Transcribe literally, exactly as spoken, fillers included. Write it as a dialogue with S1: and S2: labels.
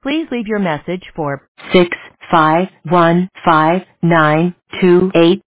S1: Please leave your message for six five one five nine two eight.